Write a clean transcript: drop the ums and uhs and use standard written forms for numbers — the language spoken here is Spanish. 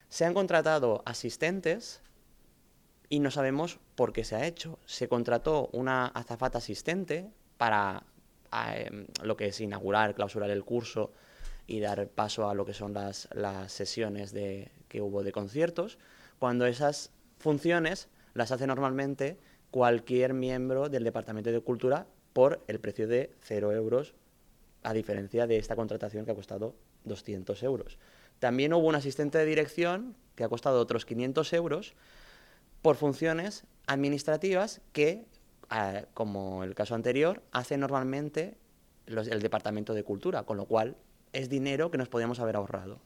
Se han contratado asistentes y no sabemos por qué se ha hecho. Se contrató una azafata asistente para lo que es inaugurar, clausurar el curso y dar paso a lo que son las sesiones que hubo de conciertos, cuando esas funciones las hace normalmente cualquier miembro del Departamento de Cultura por el precio de 0 euros, a diferencia de esta contratación que ha costado 200 euros. También hubo un asistente de dirección que ha costado otros 500 euros por funciones administrativas que, como el caso anterior, hace normalmente el Departamento de Cultura, con lo cual es dinero que nos podíamos haber ahorrado.